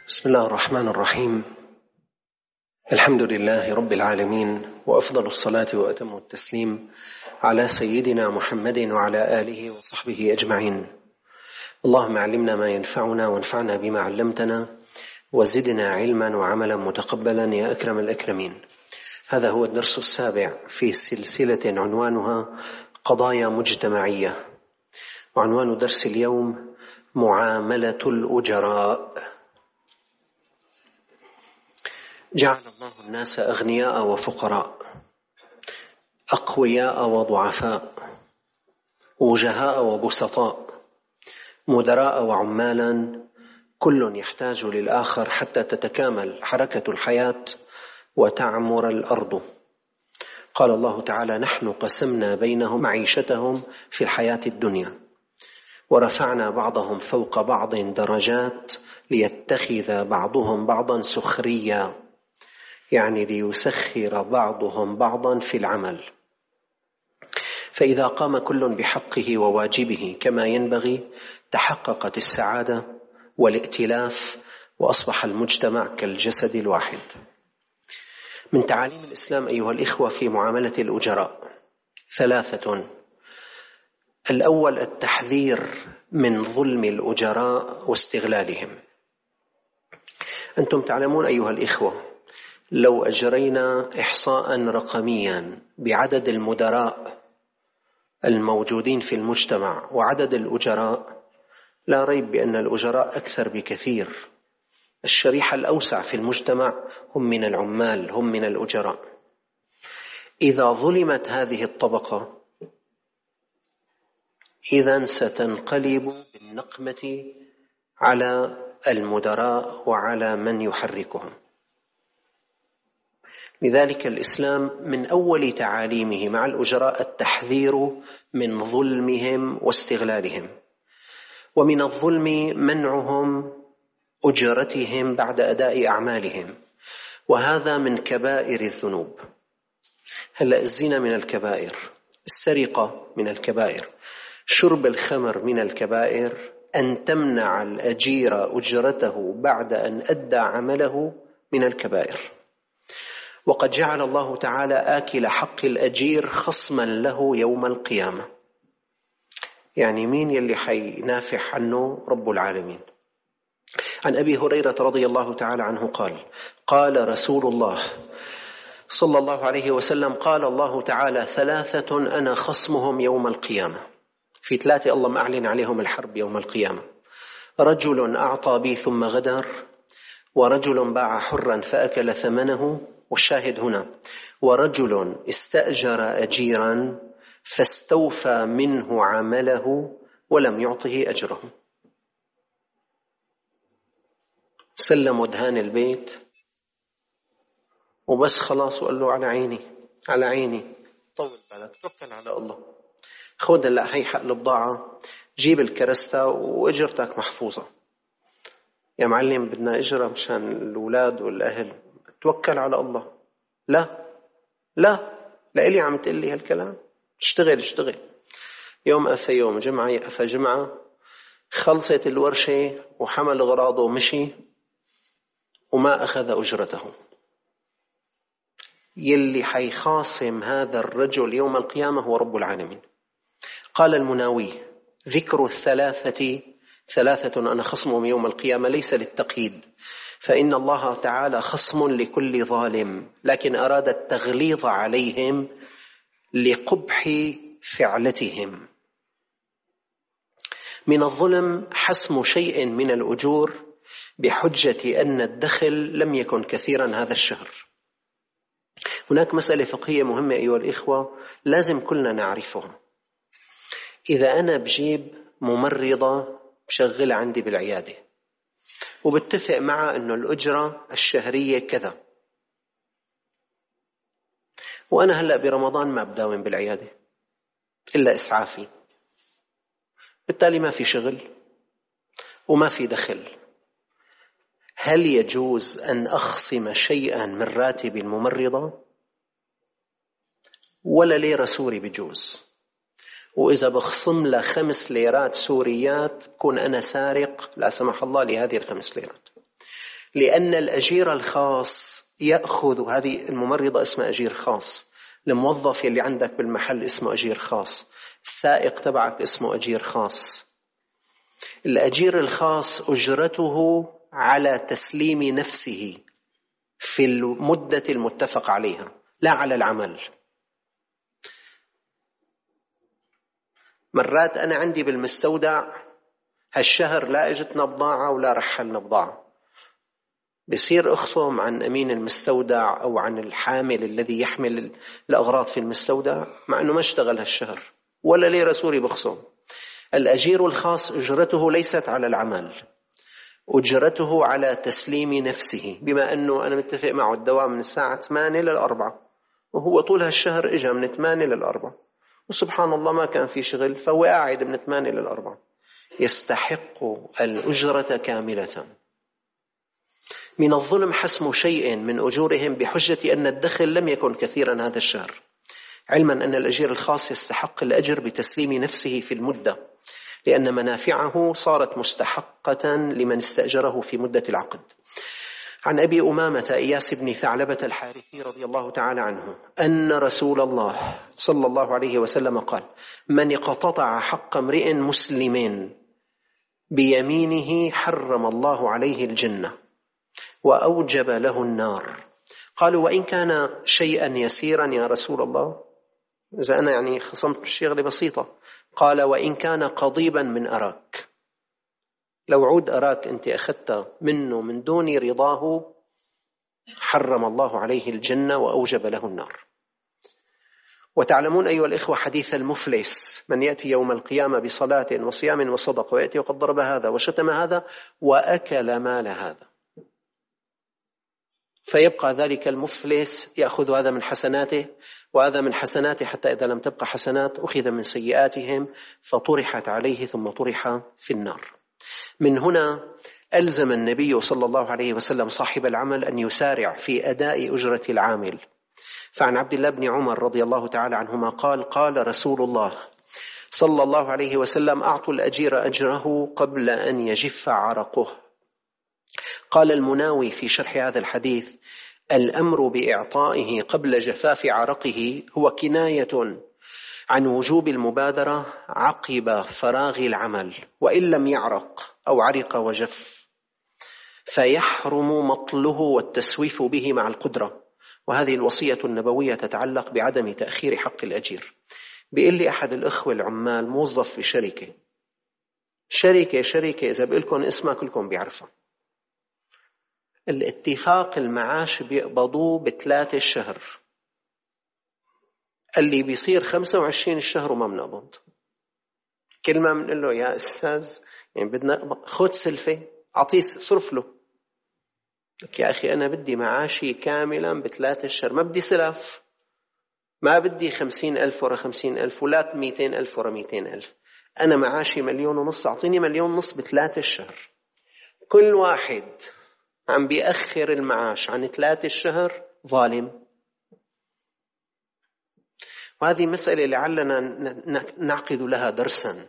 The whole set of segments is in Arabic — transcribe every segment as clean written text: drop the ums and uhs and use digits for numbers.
بسم الله الرحمن الرحيم. الحمد لله رب العالمين، وأفضل الصلاة وأتم التسليم على سيدنا محمد وعلى آله وصحبه أجمعين. اللهم علمنا ما ينفعنا وانفعنا بما علمتنا وزدنا علما وعملا متقبلا يا أكرم الأكرمين. هذا هو الدرس السابع في سلسلة عنوانها قضايا مجتمعية، وعنوان درس اليوم معاملة الأجراء. جعل الله الناس أغنياء وفقراء، أقوياء وضعفاء، وجهاء وبسطاء، مدراء وعمالا، كل يحتاج للآخر حتى تتكامل حركة الحياة وتعمر الأرض. قال الله تعالى: نحن قسمنا بينهم معيشتهم في الحياة الدنيا ورفعنا بعضهم فوق بعض درجات ليتخذ بعضهم بعضا سخريا، يعني ليسخر بعضهم بعضا في العمل. فإذا قام كل بحقه وواجبه كما ينبغي تحققت السعادة والائتلاف، وأصبح المجتمع كالجسد الواحد. من تعاليم الإسلام أيها الإخوة في معاملة الأجراء ثلاثة: الأول التحذير من ظلم الأجراء واستغلالهم. أنتم تعلمون أيها الإخوة، لو أجرينا إحصاء رقميا بعدد المدراء الموجودين في المجتمع وعدد الأجراء، لا ريب بأن الأجراء أكثر بكثير. الشريحة الأوسع في المجتمع هم من العمال، هم من الأجراء. إذا ظلمت هذه الطبقة إذن ستنقلب بالنقمة على المدراء وعلى من يحركهم. لذلك الإسلام من أول تعاليمه مع الأجراء التحذير من ظلمهم واستغلالهم، ومن الظلم منعهم أجرتهم بعد أداء أعمالهم، وهذا من كبائر الذنوب. هلأ الزنا من الكبائر، السرقة من الكبائر، شرب الخمر من الكبائر، أن تمنع الأجير أجرته بعد أن أدى عمله من الكبائر. وقد جعل الله تعالى آكل حق الأجير خصما له يوم القيامة. يعني مين يلي حينافح عنه؟ رب العالمين. عن أبي هريرة رضي الله تعالى عنه قال: قال رسول الله صلى الله عليه وسلم: قال الله تعالى: ثلاثة أنا خصمهم يوم القيامة. في ثلاثة الله أعلن عليهم الحرب يوم القيامة: رجل أعطى بي ثم غدر، ورجل باع حرا فأكل ثمنه، والشاهد هنا: ورجل استأجر أجيرا فاستوفى منه عمله ولم يعطه أجره. سلم دهان البيت وبس خلاص، وقال له: على عيني على عيني، طول بالك، توكل على الله، خذ هلا هي حق البضاعة، جيب الكرستة وأجرتك محفوظة. يا معلم بدنا أجرة مشان الأولاد والأهل، توكل على الله. لا لإلي عم تقلي هالكلام؟ اشتغل. يوم أفى يوم، جمعة أفى جمعة، خلصت الورشة وحمل غراضه ومشي وما أخذ أجرته. يلي حيخاصم هذا الرجل يوم القيامة هو رب العالمين. قال المناوي: ذكر ثلاثة أنا خصمهم يوم القيامة ليس للتقييد، فإن الله تعالى خصم لكل ظالم، لكن أراد التغليظ عليهم لقبح فعلتهم. من الظلم حسم شيء من الأجور بحجة أن الدخل لم يكن كثيرا هذا الشهر. هناك مسألة فقهية مهمة أيها الإخوة لازم كلنا نعرفها. إذا أنا بجيب ممرضة بشغلها عندي بالعيادة وبتفق معها أنه الأجرة الشهرية كذا، وأنا هلأ برمضان ما بداوم بالعيادة إلا إسعافي، بالتالي ما في شغل وما في دخل، هل يجوز أن أخصم شيئا من راتب الممرضة؟ ولا ليرة سوري بجوز. وإذا بخصم له 5 ليرات سوريات كون أنا سارق لا سمح الله لهذه ال5 ليرات. لأن الأجير الخاص يأخذ، هذه الممرضة اسمها أجير خاص، الموظف اللي عندك بالمحل اسمه أجير خاص، السائق تبعك اسمه أجير خاص. الأجير الخاص أجرته على تسليم نفسه في المدة المتفق عليها، لا على العمل. مرات أنا عندي بالمستودع هالشهر لا اجتنا بضاعة ولا رحلنا بضاعة، بصير أخصم عن أمين المستودع أو عن الحامل الذي يحمل الأغراض في المستودع مع أنه ما اشتغل هالشهر ولا ليرة سوري بخصم. الأجير الخاص أجرته ليست على العمل، أجرته على تسليم نفسه، بما أنه أنا متفق معه الدوام من الساعة 8 لل4، وهو طول هالشهر إجا من 8 لل4، وسبحان الله ما كان في شغل، فهو قاعد من 8 لل4، يستحق الأجرة كاملة. من الظلم حسم شيء من أجورهم بحجة أن الدخل لم يكن كثيرا هذا الشهر، علما أن الأجير الخاص يستحق الأجر بتسليم نفسه في المدة، لأن منافعه صارت مستحقة لمن استأجره في مدة العقد. عن أبي أمامة إياس بن ثعلبة الحارثي رضي الله تعالى عنه أن رسول الله صلى الله عليه وسلم قال: من اقتطع حق امرئ مسلم بيمينه حرم الله عليه الجنة وأوجب له النار. قالوا: وإن كان شيئا يسيرا يا رسول الله، إذا أنا يعني خصمت شغلة بسيطة. قال: وإن كان قضيبا من أراك، لو عود أراك أنت أخذت منه من دون رضاه حرم الله عليه الجنة وأوجب له النار. وتعلمون أيها الإخوة حديث المفلس: من يأتي يوم القيامة بصلاة وصيام وصدق ويأتي وقد ضرب هذا وشتم هذا وأكل مال هذا، فيبقى ذلك المفلس يأخذ هذا من حسناته وهذا من حسناته، حتى إذا لم تبقى حسنات أخذ من سيئاتهم فطرحت عليه ثم طرح في النار. من هنا ألزم النبي صلى الله عليه وسلم صاحب العمل أن يسارع في أداء أجرة العامل. فعن عبد الله بن عمر رضي الله تعالى عنهما قال: قال رسول الله صلى الله عليه وسلم: أعطوا الأجير أجره قبل أن يجف عرقه. قال المناوي في شرح هذا الحديث: الأمر بإعطائه قبل جفاف عرقه هو كناية عن وجوب المبادرة عقب فراغ العمل، وإن لم يعرق أو عرق وجف فيحرم مطله والتسويف به مع القدرة. وهذه الوصية النبوية تتعلق بعدم تأخير حق الأجير. بيقول لي أحد الأخوة العمال موظف في شركة إذا بقولكم اسمها كلكم بيعرفها، الاتفاق المعاش بيقبضوه ب3 الشهر، اللي بيصير 25 الشهر وما بنقبض. كل ما بنقول له: يا أستاذ يعني بدنا خد سلفة، أعطيه صرف له. لك يا أخي أنا بدي معاشي كاملا ب3 الشهر، ما بدي سلف، ما بدي 50,000 ورا 50,000 ولا 200,000 ورا 200,000. أنا معاشي 1.5 مليون، أعطيني 1.5 مليون ب3 الشهر. كل واحد عم بيأخر المعاش عن 3 الشهر ظالم. وهذه مسألة لعلنا نعقد لها درسا.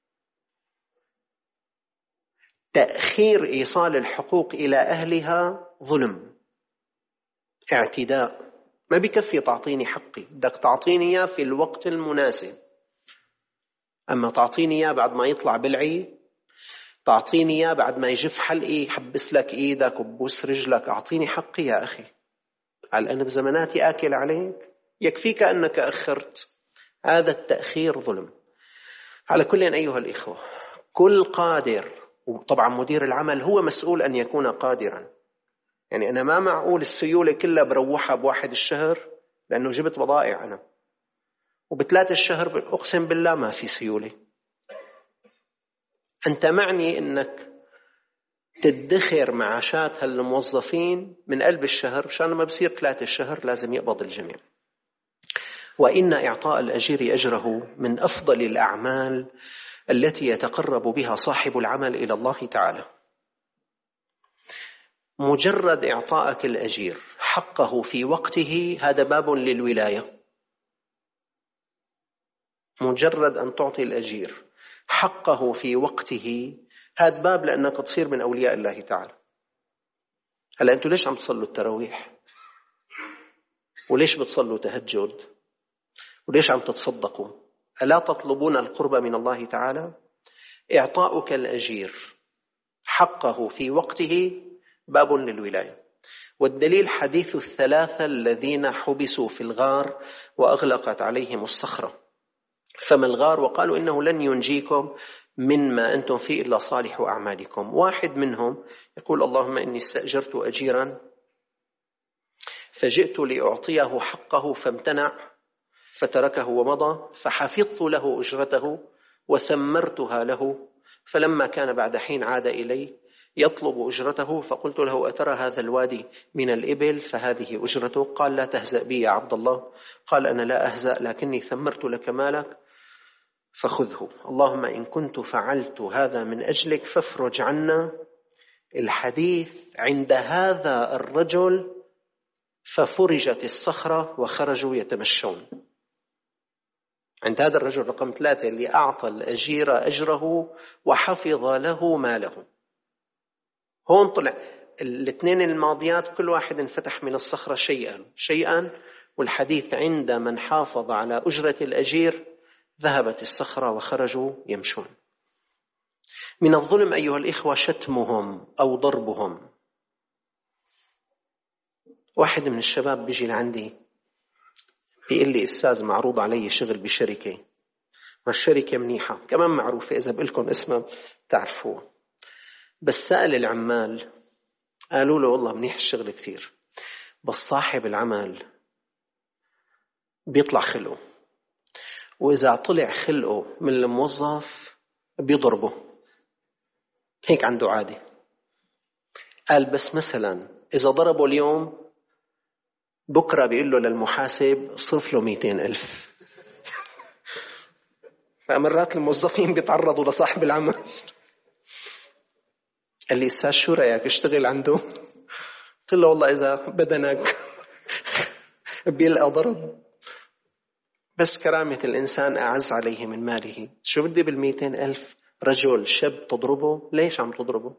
تأخير إيصال الحقوق إلى أهلها ظلم، اعتداء. ما بكفي تعطيني حقي، بدك تعطيني إياه في الوقت المناسب. أما تعطيني إياه بعد ما يطلع بلعي، تعطيني إياه بعد ما يجف حلقي، يحبس لك إيدك وبوس رجلك. أعطيني حقي يا أخي. هل أنا بزماناتي آكل عليك؟ يكفيك أنك أخرت. هذا التأخير ظلم. على كل أيها الإخوة، كل قادر، وطبعا مدير العمل هو مسؤول أن يكون قادرا. يعني أنا ما معقول السيولة كلها بروحها ب1 الشهر لأنه جبت بضائع أنا، وب3 الشهر أقسم بالله ما في سيولة. أنت معني أنك تدخر معاشات هالموظفين من قلب الشهر، عشان ما بصير 3 الشهر لازم يقبض الجميع. وإن إعطاء الأجير أجره من أفضل الأعمال التي يتقرب بها صاحب العمل إلى الله تعالى. مجرد إعطائك الأجير حقه في وقته هذا باب للولاية. مجرد أن تعطي الأجير حقه في وقته هذا باب لأنك تصير من أولياء الله تعالى. هلا أنتوا ليش عم تصلوا التراويح؟ وليش بتصلوا تهجد؟ وليش عم تتصدقوا؟ ألا تطلبون القرب من الله تعالى؟ إعطاؤك الأجير حقه في وقته باب للولاية. والدليل حديث الثلاثة الذين حبسوا في الغار وأغلقت عليهم الصخرة، فما الغار؟ وقالوا إنه لن ينجيكم مما أنتم فيه إلا صالح أعمالكم. واحد منهم يقول اللهم إني استأجرت أجيرا فجئت لأعطيه حقه فامتنع فتركه ومضى، فحفظت له أجرته وثمرتها له، فلما كان بعد حين عاد إلي يطلب أجرته، فقلت له أترى هذا الوادي من الإبل؟ فهذه أجرته. قال لا تهزأ بي يا عبد الله. قال أنا لا أهزأ، لكني ثمرت لك مالك فخذه. اللهم إن كنت فعلت هذا من أجلك فافرج عنا. الحديث عند هذا الرجل ففرجت الصخرة وخرجوا يتمشون. عند هذا الرجل رقم 3 اللي أعطى الأجير أجره وحفظ له ماله. هون طلع الاثنين الماضيات كل واحد انفتح من الصخرة شيئا، والحديث عند من حافظ على أجرة الأجير ذهبت الصخرة وخرجوا يمشون. من الظلم أيها الإخوة شتمهم أو ضربهم. واحد من الشباب بيجي لعندي بيقول لي أستاذ معروض علي شغل بشركة، والشركة منيحة كمان معروفة، إذا بقلكم اسمها تعرفوه، بس سأل العمال قالوا له والله منيح الشغل كثير، بس صاحب العمل بيطلع خلقه، وإذا طلع خلقه من الموظف بيضربه، هيك عنده عادة. قال بس مثلا إذا ضربه اليوم بكرة بيقول له للمحاسب صرف له 200,000. فمرات الموظفين بيتعرضوا لصاحب العمل. قال لي أستاذ شو رأيك اشتغل عنده؟ قلت له والله إذا بدنك بيلقى ضرب، بس كرامة الإنسان أعز عليه من ماله. شو بدي 200,000 رجل شاب تضربه؟ ليش عم تضربه؟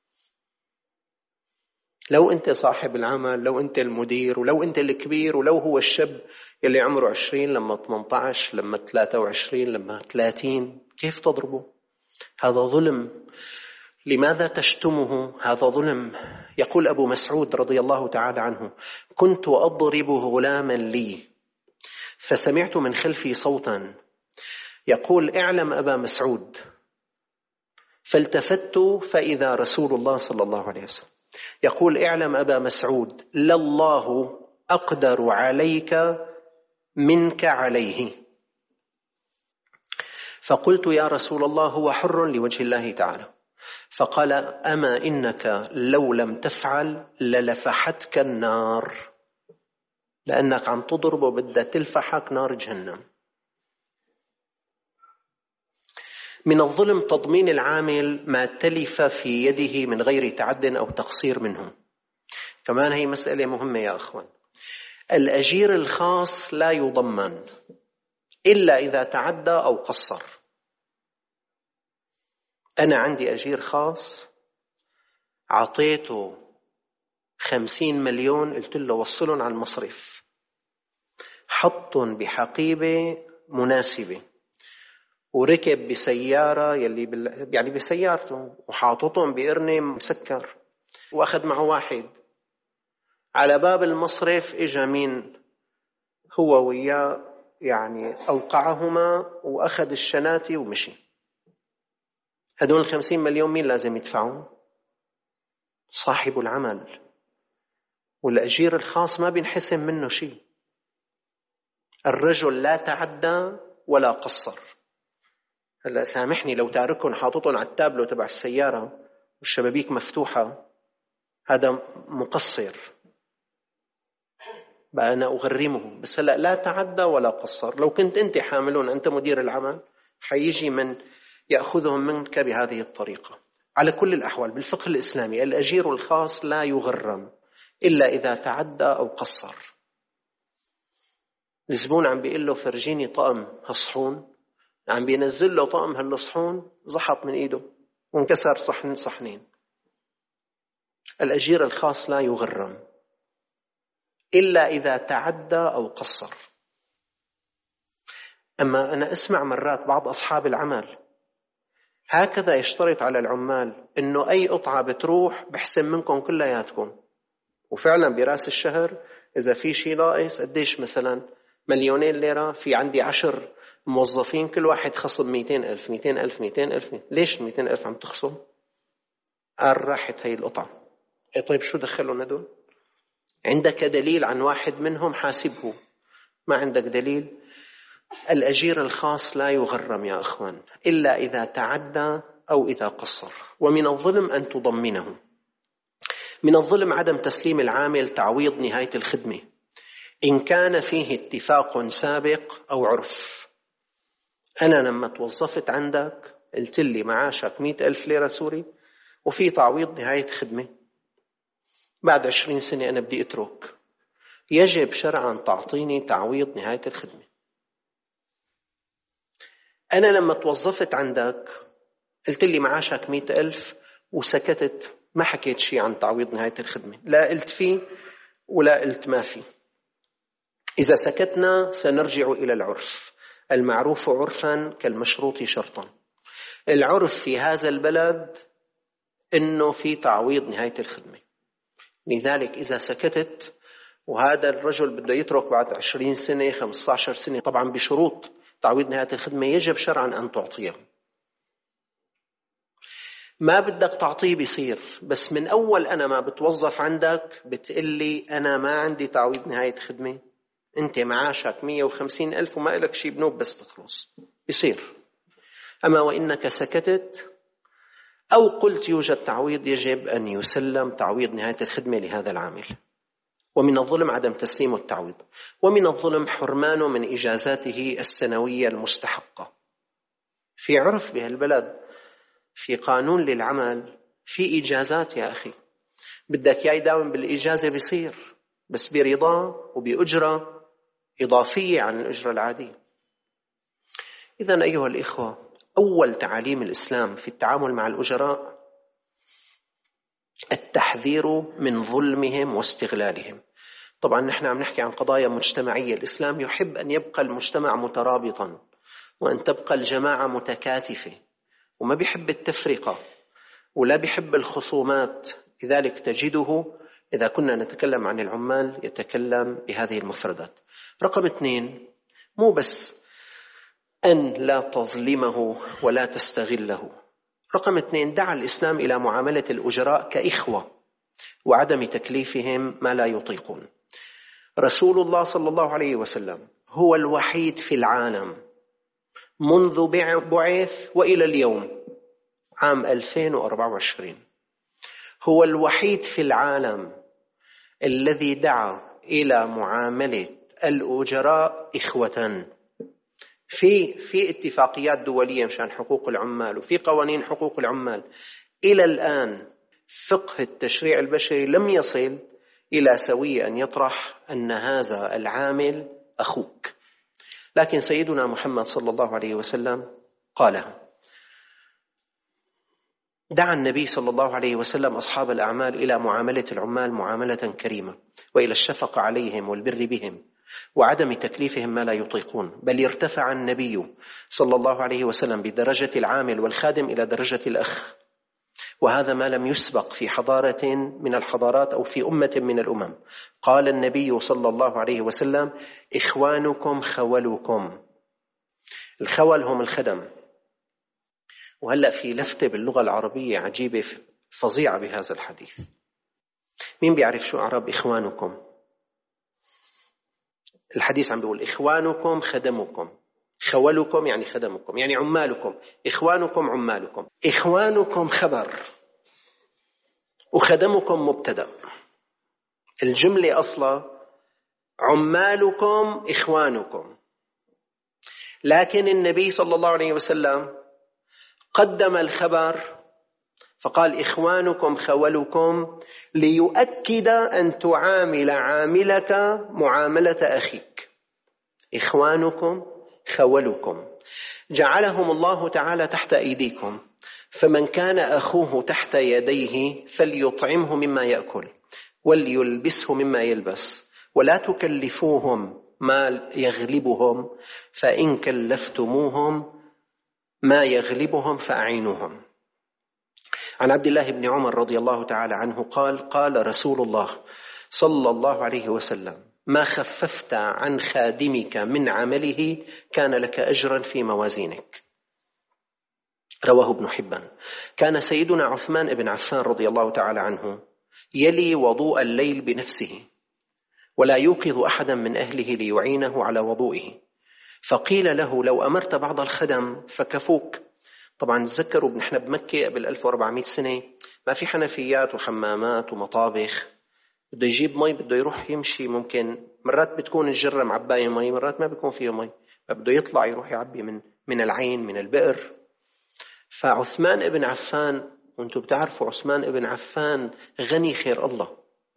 لو أنت صاحب العمل، لو أنت المدير، ولو أنت الكبير، ولو هو الشاب اللي عمره 20 لما 18 لما 23 لما 30، كيف تضربه؟ هذا ظلم. لماذا تشتمه؟ هذا ظلم. يقول أبو مسعود رضي الله تعالى عنه كنت أضرب غلاما لي فسمعت من خلفي صوتا يقول اعلم أبا مسعود، فالتفت فإذا رسول الله صلى الله عليه وسلم يقول اعلم أبا مسعود لله أقدر عليك منك عليه. فقلت يا رسول الله هو حر لوجه الله تعالى. فقال أما إنك لو لم تفعل للفحتك النار، لأنك عم تضرب وبدها تلفحك نار جهنم. من الظلم تضمين العامل ما تلف في يده من غير تعد أو تقصير منه. كمان هي مسألة مهمة يا أخوان. الأجير الخاص لا يضمن إلا إذا تعدى أو قصر. أنا عندي أجير خاص عطيته 50 مليون، قلت له وصلهم على المصرف، حطهم بحقيبة مناسبة، وركب بسيارة يعني بسيارته، وحاططهم بقرنة مسكر، وأخذ معه واحد. على باب المصرف إجا مين؟ هو وياه يعني أوقعهما وأخذ الشناتي ومشي. هدول 50 مليون مين لازم يدفعون؟ صاحب العمل. والأجير الخاص ما بينحسم منه شيء. الرجل لا تعدى ولا قصر. هلا سامحني لو تاركهم حاططهم على التابلو تبع السيارة والشبابيك مفتوحة، هذا مقصر، بقى أنا أغرمه. بس هلا لا تعدى ولا قصر. لو كنت أنت حاملون، أنت مدير العمل، حيجي من يأخذهم منك بهذه الطريقة. على كل الأحوال بالفقه الإسلامي الأجير الخاص لا يغرم إلا إذا تعدى أو قصر. الزبون عم بيقول له فرجيني طقم هالصحون، عم بينزل له طقم هالصحون، زحط من إيده وانكسر صحنين. الأجير الخاص لا يغرم إلا إذا تعدى أو قصر. أما أنا أسمع مرات بعض أصحاب العمل هكذا يشترط على العمال إنه أي قطعة بتروح بحسن منكم كلياتكم، وفعلا براس الشهر إذا في شيء ناقص قديش مثلا 2,000,000 ليرة، في عندي 10 موظفين كل واحد خصم 200,000 200,000 200,000. ليش 200,000 عم تخصم؟ قال راحت هي القطعة. طيب شو دخلهم هدول؟ عندك دليل عن واحد منهم حاسبه، ما عندك دليل. الأجير الخاص لا يغرم يا أخوان إلا إذا تعدى أو إذا قصر. ومن الظلم أن تضمنه. من الظلم عدم تسليم العامل تعويض نهاية الخدمة إن كان فيه اتفاق سابق أو عرف. أنا لما توظفت عندك قلت لي معاشك 100,000 ليرة سوري وفي تعويض نهاية خدمة، بعد 20 سنة أنا بدي أترك، يجب شرعا تعطيني تعويض نهاية الخدمة. أنا لما توظفت عندك قلت لي معاشك 100,000 وسكتت، ما حكيت شيء عن تعويض نهاية الخدمة، لا قلت فيه ولا قلت ما فيه. إذا سكتنا سنرجع إلى العرف، المعروف عرفا كالمشروط شرطا. العرف في هذا البلد إنه في تعويض نهاية الخدمة، لذلك إذا سكتت وهذا الرجل بده يترك بعد 20 سنة 15 سنة طبعا بشروط تعويض نهاية الخدمة، يجب شرعا أن تعطيه. ما بدك تعطيه بيصير، بس من أول أنا ما بتوظف عندك بتقلي أنا ما عندي تعويض نهاية خدمة، أنت معاشك 150,000 وما إلك شيء بنوب بس تخلص، بيصير. أما وإنك سكتت أو قلت يوجد تعويض، يجب أن يسلم تعويض نهاية الخدمة لهذا العامل. ومن الظلم عدم تسليم التعويض. ومن الظلم حرمانه من إجازاته السنوية المستحقة. في عرف بهالبلد، في قانون للعمل، في إجازات يا أخي، بدك يا يداوم بالإجازة بيصير، بس برضا وبأجرة إضافية عن الأجرة العادية. إذن أيها الإخوة، أول تعاليم الإسلام في التعامل مع الأجراء التحذير من ظلمهم واستغلالهم. طبعا نحن عم نحكي عن قضايا مجتمعية. الإسلام يحب أن يبقى المجتمع مترابطا وأن تبقى الجماعة متكاتفة، وما بيحب التفرقة ولا بيحب الخصومات. لذلك تجده إذا كنا نتكلم عن العمال يتكلم بهذه المفردات. رقم 2، مو بس أن لا تظلمه ولا تستغله. رقم 2، دعا الإسلام إلى معاملة الأجراء كإخوة وعدم تكليفهم ما لا يطيقون. رسول الله صلى الله عليه وسلم هو الوحيد في العالم منذ بعث وإلى اليوم عام 2024، هو الوحيد في العالم الذي دعا إلى معاملة الأجراء إخوة. في اتفاقيات دولية مشان حقوق العمال وفي قوانين حقوق العمال. إلى الآن فقه التشريع البشري لم يصل إلى سوية أن يطرح أن هذا العامل أخوك، لكن سيدنا محمد صلى الله عليه وسلم قالها. دعا النبي صلى الله عليه وسلم أصحاب الأعمال إلى معاملة العمال معاملة كريمة، وإلى الشفقة عليهم والبر بهم وعدم تكليفهم ما لا يطيقون. بل ارتفع النبي صلى الله عليه وسلم بدرجة العامل والخادم إلى درجة الأخ، وهذا ما لم يسبق في حضارة من الحضارات أو في أمة من الأمم. قال النبي صلى الله عليه وسلم: إخوانكم خولكم. الخول هم الخدم. وهلأ في لفتة باللغة العربية عجيبة فظيعة بهذا الحديث. مين بيعرف شو أعراب إخوانكم؟ الحديث عم بيقول إخوانكم خدمكم، خولكم يعني خدمكم يعني عمالكم، إخوانكم عمالكم. إخوانكم خبر وخدمكم مبتدأ. الجملة أصلا عمالكم إخوانكم، لكن النبي صلى الله عليه وسلم قدم الخبر فقال إخوانكم خولكم ليؤكد أن تعامل عاملك معاملة أخيك. إخوانكم خولكم، جعلهم الله تعالى تحت أيديكم، فمن كان أخوه تحت يديه فليطعمه مما يأكل وليلبسه مما يلبس ولا تكلفوهم ما يغلبهم، فإن كلفتموهم ما يغلبهم فأعينوهم. عن عبد الله بن عمر رضي الله تعالى عنه قال: قال رسول الله صلى الله عليه وسلم: ما خففت عن خادمك من عمله كان لك أجرا في موازينك. رواه ابن حبان. كان سيدنا عثمان بن عفان رضي الله تعالى عنه يلي وضوء الليل بنفسه ولا يوقظ أحدا من أهله ليعينه على وضوئه، فقيل له: لو أمرت بعض الخدم فكفوك. طبعا تذكروا نحن بمكة قبل 1400 سنة ما في حنفيات وحمامات ومطابخ، بده يجيب مي بده يروح يمشي، ممكن مرات بتكون الجرة معباية مي، مرات ما بيكون فيها مي، فبده يطلع يروح يعبي من العين من البئر. فعثمان ابن عفان، وانتم بتعرفوا عثمان ابن عفان غني خير الله،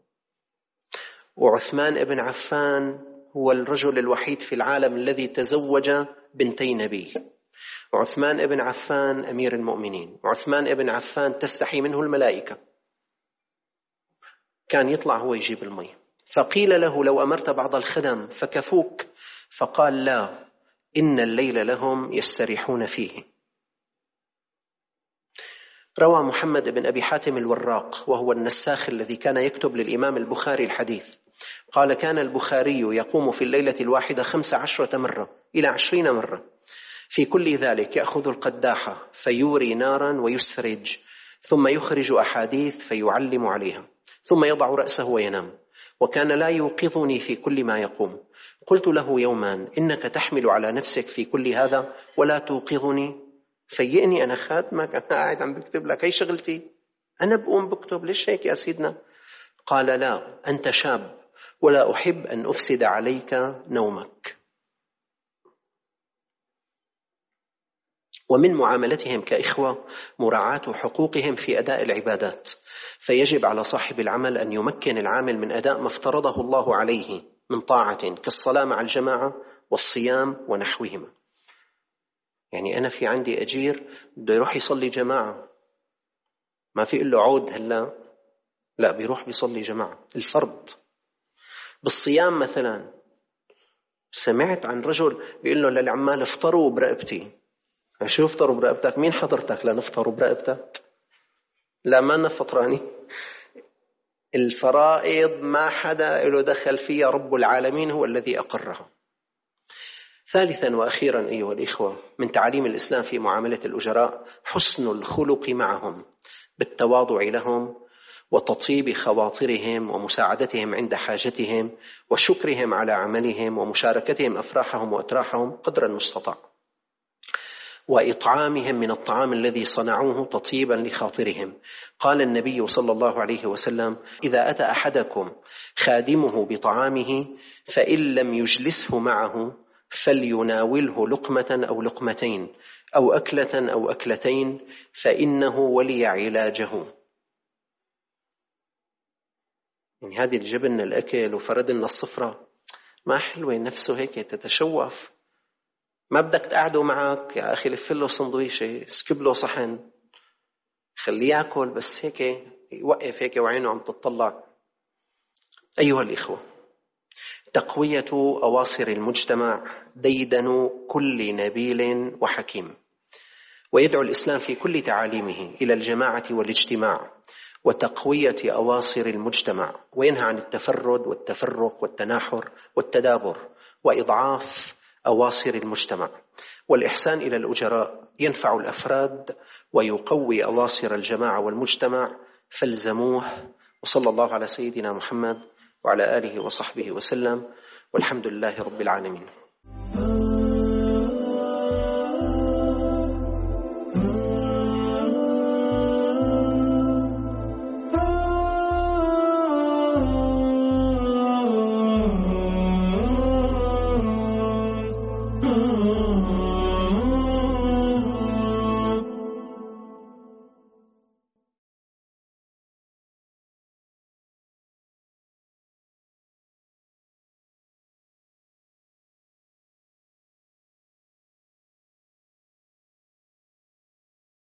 وعثمان ابن عفان هو الرجل الوحيد في العالم الذي تزوج بنتي نبي. وعثمان ابن عفان أمير المؤمنين، وعثمان ابن عفان تستحي منه الملائكة، كان يطلع هو يجيب المي. فقيل له: لو أمرت بعض الخدم فكفوك، فقال: لا، إن الليل لهم يستريحون فيه. روى محمد بن أبي حاتم الوراق، وهو النساخ الذي كان يكتب للإمام البخاري الحديث، قال: كان البخاري يقوم في الليلة الواحدة 15 مرة إلى 20 مرة، في كل ذلك يأخذ القداحة فيوري نارا ويسرج، ثم يخرج أحاديث فيعلم عليها، ثم يضع رأسه وينام، وكان لا يوقظني في كل ما يقوم. قلت له يوما: إنك تحمل على نفسك في كل هذا ولا توقظني؟ فيئني أنا خادمك، أنا قاعد عم بكتب لك، هي شغلتي، أنا بقوم بكتب، ليش هيك يا سيدنا؟ قال: لا، أنت شاب ولا أحب أن أفسد عليك نومك. ومن معاملتهم كإخوة مراعاة حقوقهم في أداء العبادات، فيجب على صاحب العمل أن يمكن العامل من أداء ما افترضه الله عليه من طاعة كالصلاة مع الجماعة والصيام ونحوهما. يعني أنا في عندي أجير بده يروح يصلي جماعة، ما في إلا عود هلا، لا، بيروح بيصلي جماعة الفرض. بالصيام مثلا سمعت عن رجل بيقول له للعمال: افطروا برقبتي. شو افطروا برقبتك؟ مين حضرتك لنفطروا برقبتك؟ لا، ما أنا فطراني، الفرائض ما حدا له دخل فيها، رب العالمين هو الذي أقرها. ثالثا وأخيرا أيها الإخوة، من تعاليم الإسلام في معاملة الأجراء حسن الخلق معهم بالتواضع لهم وتطيب خواطرهم ومساعدتهم عند حاجتهم وشكرهم على عملهم ومشاركتهم أفراحهم وأتراحهم قدر المستطاع، وإطعامهم من الطعام الذي صنعوه تطيبا لخاطرهم. قال النبي صلى الله عليه وسلم: إذا أتى أحدكم خادمه بطعامه فإن لم يجلسه معه فليناوله لقمة أو لقمتين أو أكلة أو أكلتين، فإنه ولي علاجه. يعني هذه الجبن الأكل وفردنا الصفرة ما حلوة، نفسه هيك تتشوف، ما بدك تقعده معك يا أخي، لف له صندويشة، سكب له صحن، خليه يأكل، بس هيك يوقف هيك وعينه عم تطلع. أيها الإخوة، تقوية أواصر المجتمع ديدن كل نبيل وحكيم، ويدعو الإسلام في كل تعاليمه إلى الجماعة والاجتماع وتقوية أواصر المجتمع، وينهى عن التفرد والتفرق والتناحر والتدابر وإضعاف أواصر المجتمع. والإحسان إلى الأجراء ينفع الأفراد ويقوي أواصر الجماعة والمجتمع، فالزموه. وصلى الله على سيدنا محمد وعلى آله وصحبه وسلم، والحمد لله رب العالمين.